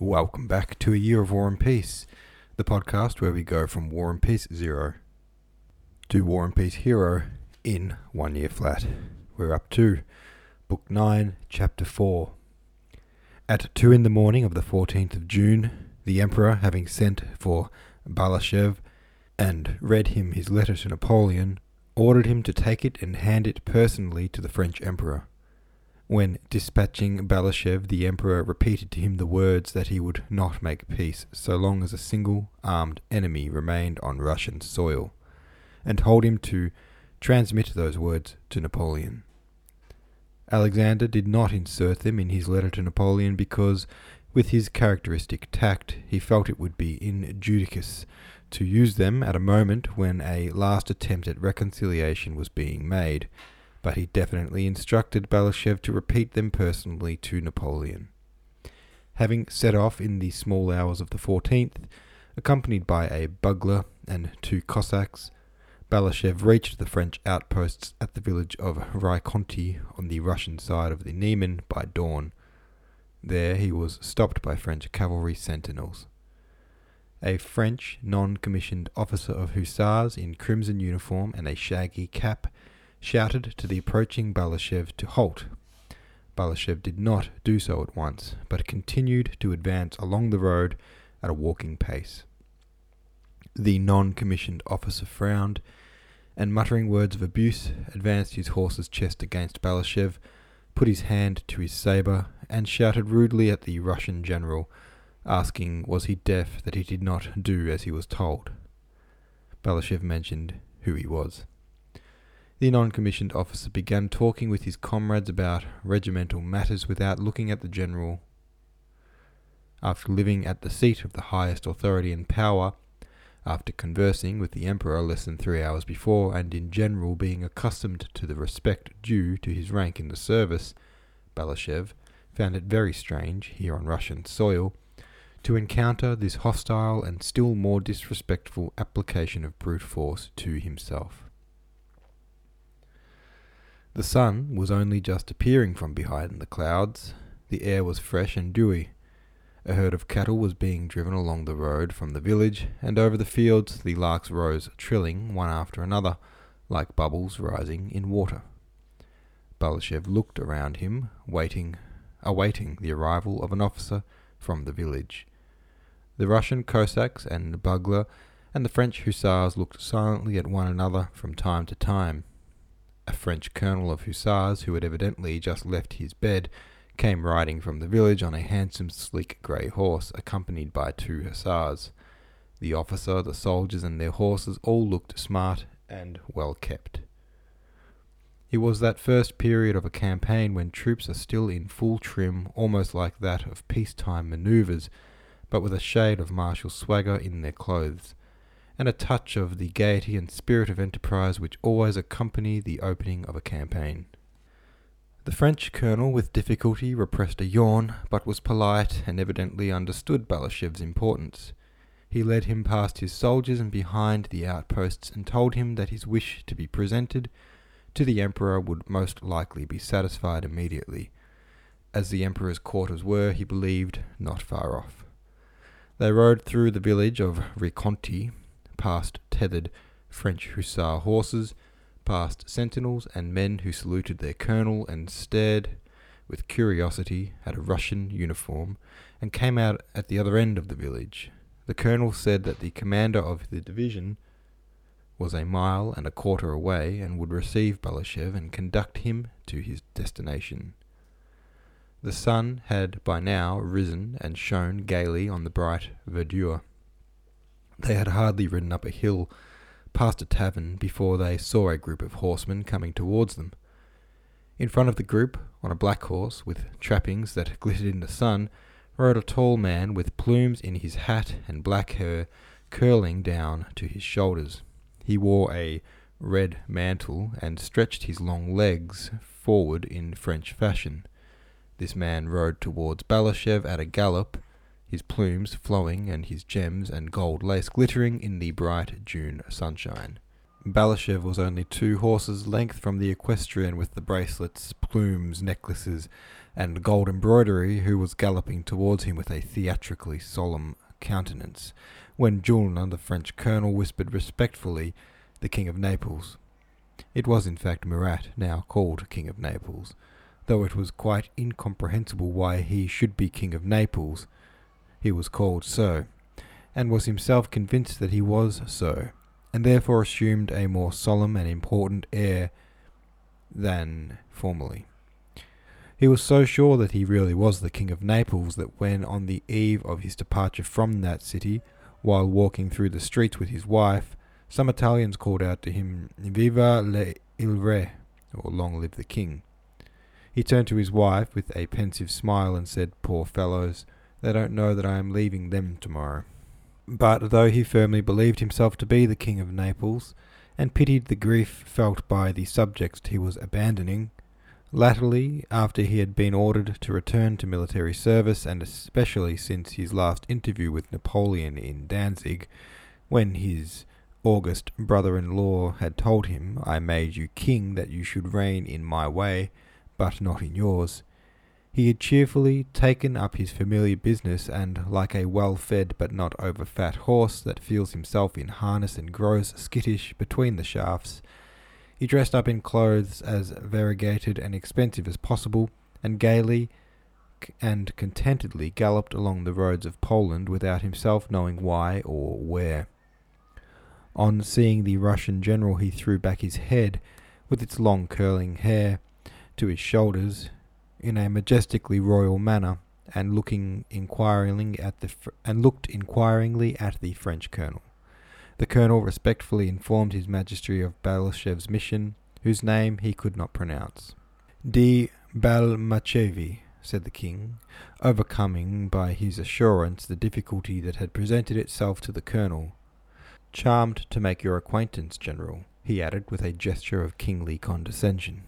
Welcome back to A Year of War and Peace, the podcast where we go from War and Peace 0 to War and Peace Hero in 1 year flat. We're up to Book 9, Chapter 4. At 2 in the morning of the 14th of June, the Emperor, having sent for Balashev and read him his letter to Napoleon, ordered him to take it and hand it personally to the French Emperor. When dispatching Balashev, the Emperor repeated to him the words that he would not make peace so long as a single armed enemy remained on Russian soil, and told him to transmit those words to Napoleon. Alexander did not insert them in his letter to Napoleon because, with his characteristic tact, he felt it would be injudicious to use them at a moment when a last attempt at reconciliation was being made, but he definitely instructed Balashev to repeat them personally to Napoleon. Having set off in the small hours of the 14th, accompanied by a bugler and 2 Cossacks, Balashev reached the French outposts at the village of Raikonti on the Russian side of the Niemen by dawn. There he was stopped by French cavalry sentinels. A French non-commissioned officer of hussars in crimson uniform and a shaggy cap shouted to the approaching Balashev to halt. Balashev did not do so at once, but continued to advance along the road at a walking pace. The non-commissioned officer frowned, and muttering words of abuse, advanced his horse's chest against Balashev, put his hand to his sabre, and shouted rudely at the Russian general, asking was he deaf that he did not do as he was told. Balashev mentioned who he was. The non-commissioned officer began talking with his comrades about regimental matters without looking at the general. After living at the seat of the highest authority and power, after conversing with the Emperor less than 3 hours before, and in general being accustomed to the respect due to his rank in the service, Balashev found it very strange, here on Russian soil, to encounter this hostile and still more disrespectful application of brute force to himself. The sun was only just appearing from behind the clouds. The air was fresh and dewy. A herd of cattle was being driven along the road from the village, and over the fields the larks rose, trilling one after another, like bubbles rising in water. Balashev looked around him, awaiting the arrival of an officer from the village. The Russian Cossacks and the bugler and the French hussars looked silently at one another from time to time. A French colonel of hussars, who had evidently just left his bed, came riding from the village on a handsome, sleek grey horse, accompanied by 2 hussars. The officer, the soldiers, and their horses all looked smart and well kept. It was that first period of a campaign when troops are still in full trim, almost like that of peacetime manoeuvres, but with a shade of martial swagger in their clothes, and a touch of the gaiety and spirit of enterprise which always accompany the opening of a campaign. The French colonel with difficulty repressed a yawn, but was polite and evidently understood Balashev's importance. He led him past his soldiers and behind the outposts, and told him that his wish to be presented to the Emperor would most likely be satisfied immediately, as the Emperor's quarters were, he believed, not far off. They rode through the village of Raikonti, past tethered French hussar horses, past sentinels and men who saluted their colonel and stared with curiosity at a Russian uniform, and came out at the other end of the village. The colonel said that the commander of the division was 1.25 miles away and would receive Balashev and conduct him to his destination. The sun had by now risen and shone gaily on the bright verdure. They had hardly ridden up a hill past a tavern before they saw a group of horsemen coming towards them. In front of the group, on a black horse with trappings that glittered in the sun, rode a tall man with plumes in his hat and black hair curling down to his shoulders. He wore a red mantle and stretched his long legs forward in French fashion. This man rode towards Balashev at a gallop, his plumes flowing and his gems and gold lace glittering in the bright June sunshine. Balashev was only 2 horses' length from the equestrian with the bracelets, plumes, necklaces, and gold embroidery, who was galloping towards him with a theatrically solemn countenance, when Julna, the French colonel, whispered respectfully, "The King of Naples." It was in fact Murat, now called King of Naples, though it was quite incomprehensible why he should be King of Naples. He was called so, and was himself convinced that he was so, and therefore assumed a more solemn and important air than formerly. He was so sure that he really was the King of Naples that when, on the eve of his departure from that city, while walking through the streets with his wife, some Italians called out to him, "Viva il re," or "Long live the King." He turned to his wife with a pensive smile and said, "Poor fellows, they don't know that I am leaving them tomorrow." But though he firmly believed himself to be the King of Naples, and pitied the grief felt by the subjects he was abandoning, latterly, after he had been ordered to return to military service, and especially since his last interview with Napoleon in Danzig, when his august brother-in-law had told him, "I made you king that you should reign in my way, but not in yours," he had cheerfully taken up his familiar business, and, like a well-fed but not over-fat horse that feels himself in harness and grows skittish between the shafts, he dressed up in clothes as variegated and expensive as possible, and gaily and contentedly galloped along the roads of Poland without himself knowing why or where. On seeing the Russian general, he threw back his head, with its long curling hair, to his shoulders, in a majestically royal manner, and looked inquiringly at the French colonel. The colonel respectfully informed his Majesty of Balashev's mission, whose name he could not pronounce. "Di Balmachevi," said the king, overcoming by his assurance the difficulty that had presented itself to the colonel. "Charmed to make your acquaintance, General," he added with a gesture of kingly condescension.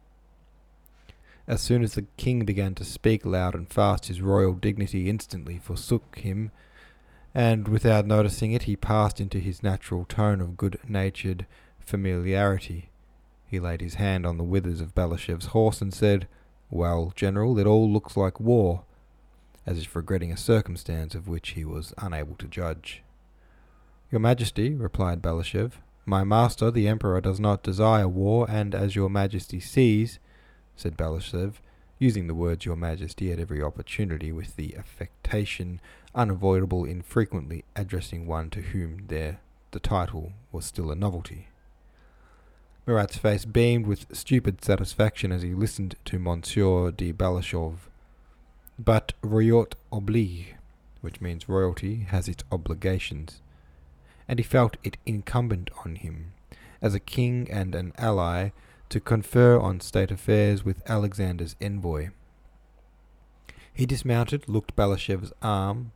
As soon as the king began to speak loud and fast, his royal dignity instantly forsook him, and without noticing it, he passed into his natural tone of good-natured familiarity. He laid his hand on the withers of Balashev's horse and said, "Well, General, it all looks like war," as if regretting a circumstance of which he was unable to judge. "Your Majesty," replied Balashev, "my master, the Emperor, does not desire war, and as your Majesty sees," said Balashev, using the words "your Majesty" at every opportunity with the affectation unavoidable in frequently addressing one to whom the title was still a novelty. Murat's face beamed with stupid satisfaction as he listened to Monsieur de Balashov. But royauté oblige, which means royalty, has its obligations, and he felt it incumbent on him, as a king and an ally, to confer on state affairs with Alexander's envoy. He dismounted, took Balashev's arm,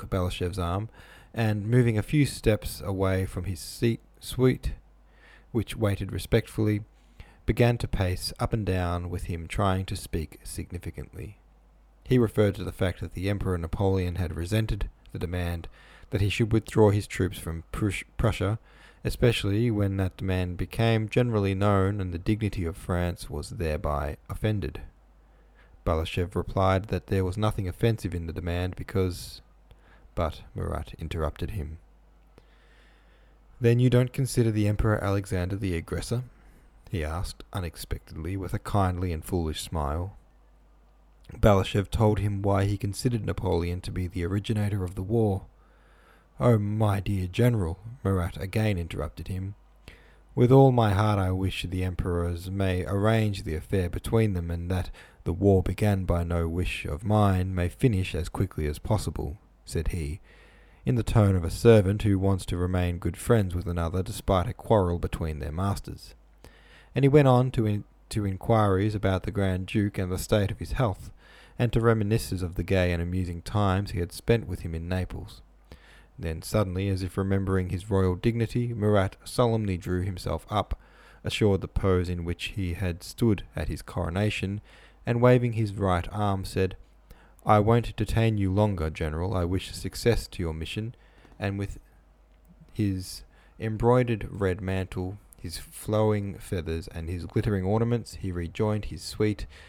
and moving a few steps away from his suite, which waited respectfully, began to pace up and down with him, trying to speak significantly. He referred to the fact that the Emperor Napoleon had resented the demand that he should withdraw his troops from Prussia, especially when that demand became generally known and the dignity of France was thereby offended. Balashev replied that there was nothing offensive in the demand because... But Murat interrupted him. "Then you don't consider the Emperor Alexander the aggressor?" he asked unexpectedly with a kindly and foolish smile. Balashev told him why he considered Napoleon to be the originator of the war. "Oh, my dear General," Murat again interrupted him, "with all my heart I wish the emperors may arrange the affair between them, and that the war began by no wish of mine may finish as quickly as possible," said he, in the tone of a servant who wants to remain good friends with another despite a quarrel between their masters. And he went on to inquiries about the Grand Duke and the state of his health, and to reminiscences of the gay and amusing times he had spent with him in Naples. Then suddenly, as if remembering his royal dignity, Murat solemnly drew himself up, assured the pose in which he had stood at his coronation, and waving his right arm said, "I won't detain you longer, General. I wish success to your mission," and with his embroidered red mantle, his flowing feathers, and his glittering ornaments, he rejoined his suite,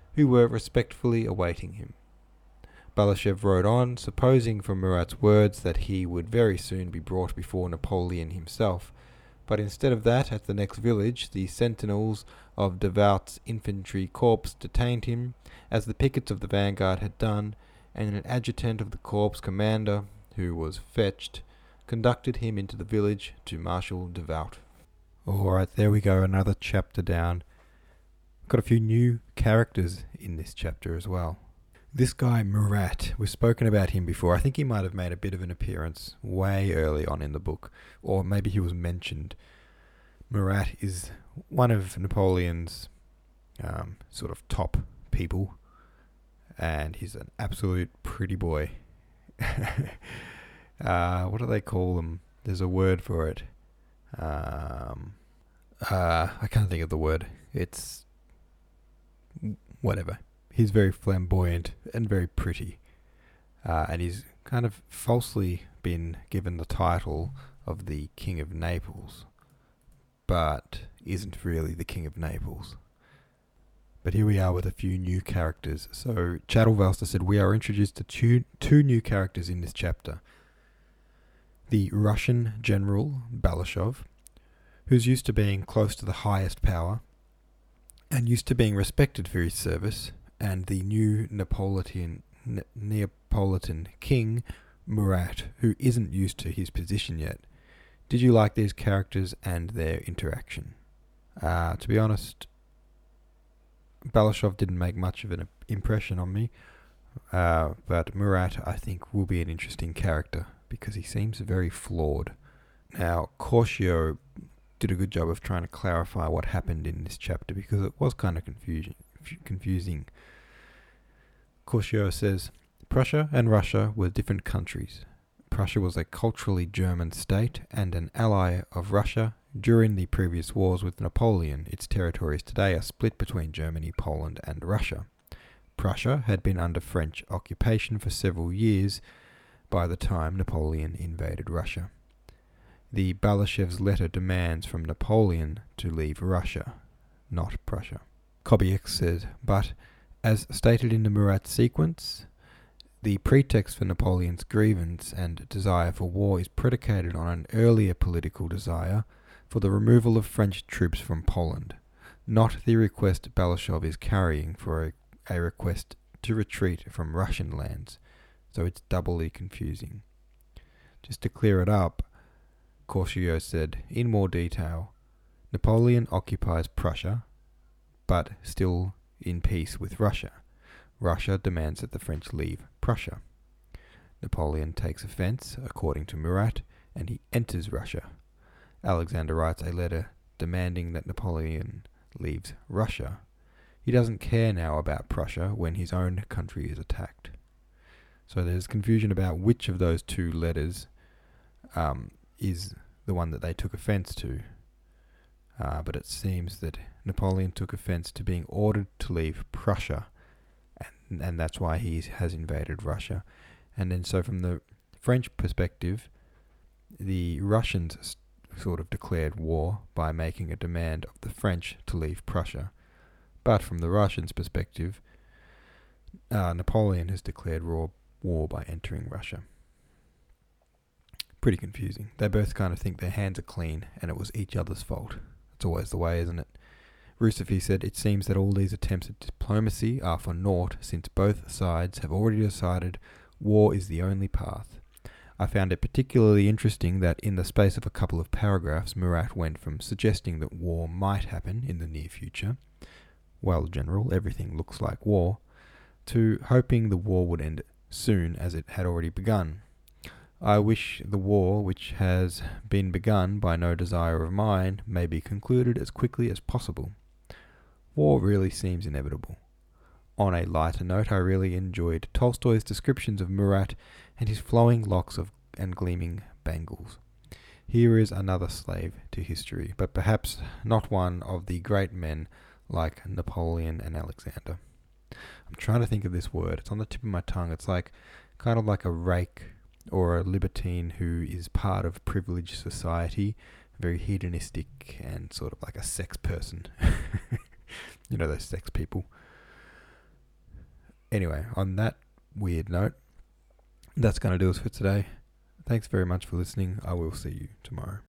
who were respectfully awaiting him. Balashev rode on, supposing from Murat's words that he would very soon be brought before Napoleon himself. But instead of that, at the next village, the sentinels of Davout's infantry corps detained him, as the pickets of the vanguard had done, and an adjutant of the corps commander, who was fetched, conducted him into the village to Marshal Davout. Alright, there we go, another chapter down. Got a few new characters in this chapter as well. This guy, Murat, we've spoken about him before. I think he might have made a bit of an appearance way early on in the book, or maybe he was mentioned. Murat is one of Napoleon's sort of top people, and he's an absolute pretty boy. What do they call them? There's a word for it. I can't think of the word. It's whatever. He's very flamboyant and very pretty. And he's kind of falsely been given the title of the King of Naples, but isn't really the King of Naples. But here we are with a few new characters. So Chattelvalster said we are introduced to two new characters in this chapter. The Russian general Balashov, who's used to being close to the highest power and used to being respected for his service, and the new Neapolitan king, Murat, who isn't used to his position yet. Did you like these characters and their interaction? To be honest, Balashov didn't make much of an impression on me, but Murat, I think, will be an interesting character because he seems very flawed. Now, Corcio did a good job of trying to clarify what happened in this chapter because it was kind of confusing. Corcio says, Prussia and Russia were different countries. Prussia was a culturally German state and an ally of Russia during the previous wars with Napoleon. Its territories today are split between Germany, Poland, and Russia. Prussia had been under French occupation for several years by the time Napoleon invaded Russia. The Balashev's letter demands from Napoleon to leave Russia, not Prussia. Kobiek said, but, as stated in the Murat sequence, the pretext for Napoleon's grievance and desire for war is predicated on an earlier political desire for the removal of French troops from Poland, not the request Balashov is carrying for a request to retreat from Russian lands, so it's doubly confusing. Just to clear it up, Corcio said, in more detail, Napoleon occupies Prussia, but still in peace with Russia. Russia demands that the French leave Prussia. Napoleon takes offence, according to Murat, and he enters Russia. Alexander writes a letter demanding that Napoleon leaves Russia. He doesn't care now about Prussia when his own country is attacked. So there's confusion about which of those two letters is the one that they took offence to. But it seems that Napoleon took offence to being ordered to leave Prussia, and that's why he has invaded Russia. And then so from the French perspective, the Russians sort of declared war by making a demand of the French to leave Prussia. But from the Russians' perspective, Napoleon has declared war by entering Russia. Pretty confusing. They both kind of think their hands are clean and it was each other's fault. It's always the way, isn't it? Rusefi said, it seems that all these attempts at diplomacy are for naught, since both sides have already decided war is the only path. I found it particularly interesting that in the space of a couple of paragraphs, Murat went from suggesting that war might happen in the near future, well, General, everything looks like war, to hoping the war would end soon as it had already begun. I wish the war, which has been begun by no desire of mine, may be concluded as quickly as possible. War really seems inevitable. On a lighter note, I really enjoyed Tolstoy's descriptions of Murat and his flowing locks and gleaming bangles. Here is another slave to history, but perhaps not one of the great men like Napoleon and Alexander. I'm trying to think of this word. It's on the tip of my tongue. It's like kind of like a rake or a libertine who is part of privileged society, very hedonistic and sort of like a sex person. You know, those sex people. Anyway, on that weird note, that's going to do us for today. Thanks very much for listening. I will see you tomorrow.